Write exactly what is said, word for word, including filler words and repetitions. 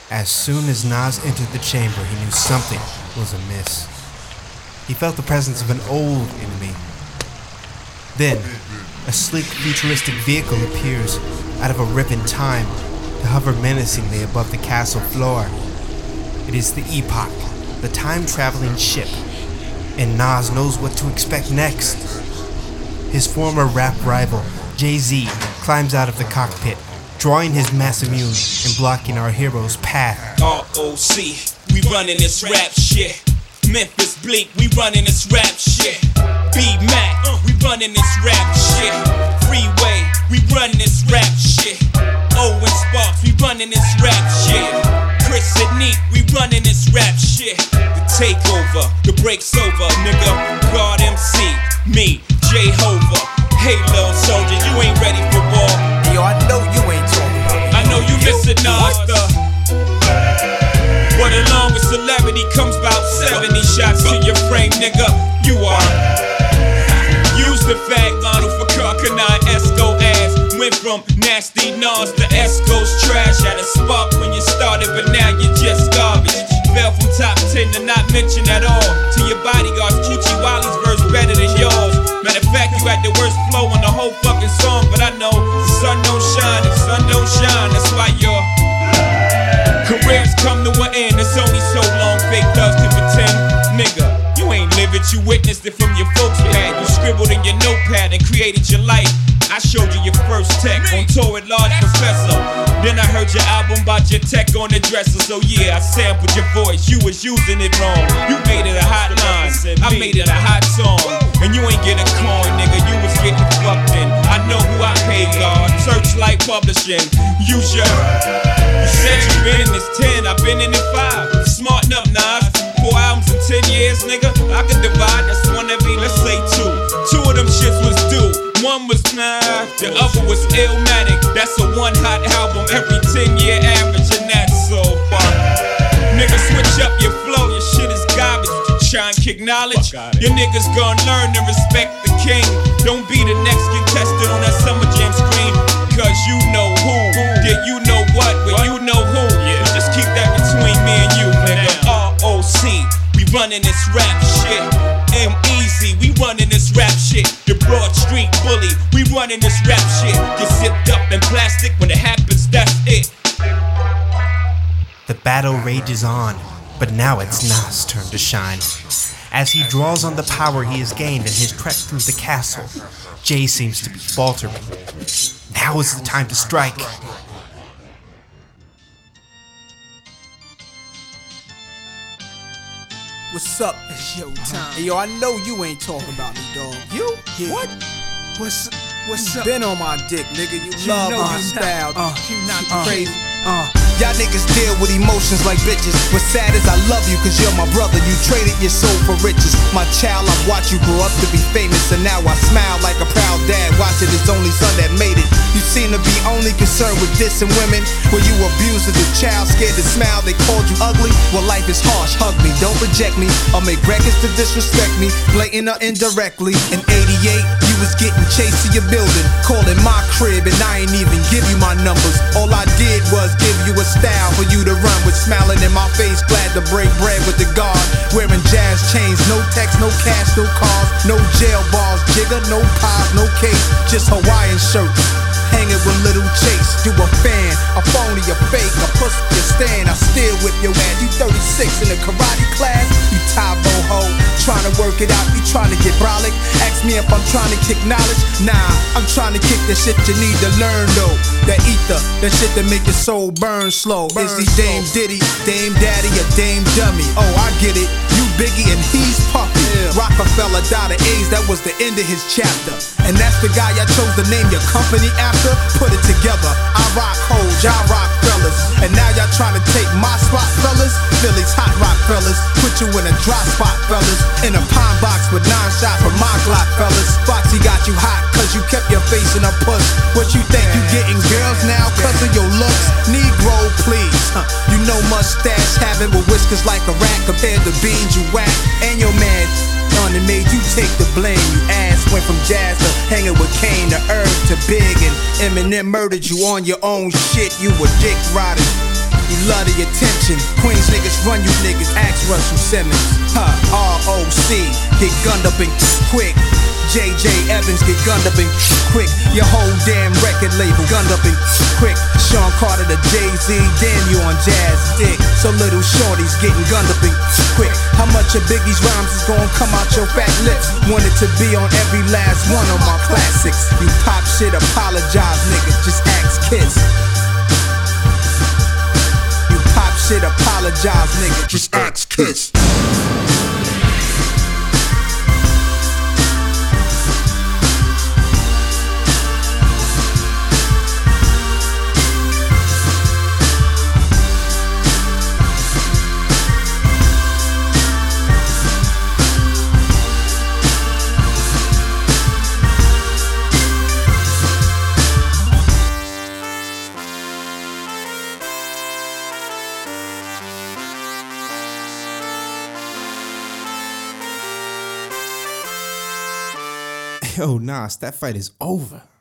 As soon as Nas entered the chamber, he knew something was amiss. He felt the presence of an old enemy. Then, a sleek, futuristic vehicle appears out of a rip in time to hover menacingly above the castle floor. It is the Epoch, the time-traveling ship, and Nas knows what to expect next. His former rap rival, Jay-Z, climbs out of the cockpit, drawing his Masamune and blocking our hero's path. R O C, we running this rap shit. Memphis Bleak, we running this rap shit. B-Mac, we running this rap shit. Freeway, we running this rap shit. Owen Sparks, we running this rap shit. Chris and Neat, we running this rap shit. The takeover, the break's over, nigga. God M C, me, Jehovah. Hey, little soldier, you ain't ready for war. Yo, I know you ain't talking about me. I know you listen, Nas, the What along with celebrity comes about seventy shots to your frame, nigga. You are. Use the fag model for Carcanine Esco ass. Went from nasty Nas to Esco's trash. Had a spark when you started, but now you're just garbage. Fell from top ten to not mention at all. To your bodyguards, Gucci Wally's verse better than yours. Matter of fact, you had the worst flow on the whole fucking song. But I know the sun don't shine if sun don't shine. That's why your careers come to an end. It's only so long fake thugs can pretend. Nigga, you ain't live it, you witnessed it from your folks' pad. You scribbled in your notepad and created your life. I showed you your first tech on tour with Large Professor. Then I heard your album about your tech on the dresser. So yeah, I sampled your voice, you was using it wrong. You made it a hot line, I made it a hot song. And you ain't get a coin, nigga, you was getting fucked in. I know who I paid, God. Searchlight Publishing, use your. You said you been in this ten, I've been in it five. Smarten up, Nas. Four albums in ten years, nigga. I can divide, that's one every, let's say two. Two of them shits was due. One was nah, the other was Illmatic. That's a one hot album every ten year average, and that's so far. Nigga, switch up your flow, your shit is garbage. You try and kick knowledge, your niggas gon' learn to respect the king. Don't be the next contestant on that Summer Jam screen. Cause you know who, yeah, you know what, but you know who. Yeah. Just keep that between me and you, nigga. R O C, we running this rap shit. M-Easy, we running this rap shit. The Broad Street Bully, we running this rap shit. Get zipped up in plastic when it happens, that's it. The battle rages on, but now it's Nas' turn to shine. As he draws on the power he has gained in his trek through the castle, Jay seems to be faltering. Now is the time to strike. What's up? It's your time. Hey, yo, I know you ain't talking about me, dog. You? Yeah. What? What's What's up? Been on my dick, nigga. You, you love my style. Uh, you not uh, crazy. Uh. Y'all niggas deal with emotions like bitches. What's sad is I love you cause you're my brother. You traded your soul for riches. My child, I've watched you grow up to be famous. And now I smile like a proud dad watching his only son that made it. You seem to be only concerned with dissing women. Were you abused as a child, scared to smile, they called you ugly? Well, life is harsh, hug me, don't reject me. I'll make records to disrespect me, blatant or indirectly. In eighty-eight, you was getting chased to your building, calling my crib, and I ain't even give you my numbers. All I did was give you a style for you to run with, smiling in my face, glad to break bread with the guard. Wearing jazz chains, no text, no cash, no cars, no jail bars, jigger, no pies, no case, just Hawaiian shirts. Hanging with Little Chase, you a fan, a phony, a fake, a pussy, a stand. I still whip your ass, you thirty-six in a karate class, you Tybo ho, trying to work it out, you trying to get brolic. Ask me if I'm trying to kick knowledge, nah, I'm trying to kick the shit you need to learn though. That ether, that shit that make your soul burn slow. Burn Is he Dame Diddy, Dame Daddy, or Dame Dummy? Oh, I get it, you Biggie and he's Puffy. Yeah. Rockefeller died of AIDS, that was the end of his chapter. And that's the guy I chose to name your company after. Put it together, I rock hoes, y'all rock fellas. And now y'all trying to take my spot, fellas. Philly's hot rock fellas, put you in a dry spot, fellas. In a pine box with nine shots from my Glock, fellas. Foxy got you hot cause you kept your face in a puss. What you think, you getting girls now cause of your looks? Negro, please, huh. You know mustache having with whiskers like a rat compared to beans you whack. And your man done and made you take the blame. You ass went from jazz to hanging with Kane to Herb to Big, and Eminem murdered you on your own shit. You were dick riding. You love the attention. Queens niggas run you niggas. Ask Russell Simmons. Huh, R O C. Get gunned up and quick. J J Evans get gunned up and quick. Your whole damn record label gunned up and quick. Sean Carter to Jay-Z, damn you on Jazz dick. So little shorties getting gunned up and quick. How much of Biggie's rhymes is gonna come out your fat lips? Wanted to be on every last one of my classics. You pop shit, apologize nigga, just ask Kiss. You pop shit, apologize nigga, just ask Kiss. Yo, Nas, that fight is over.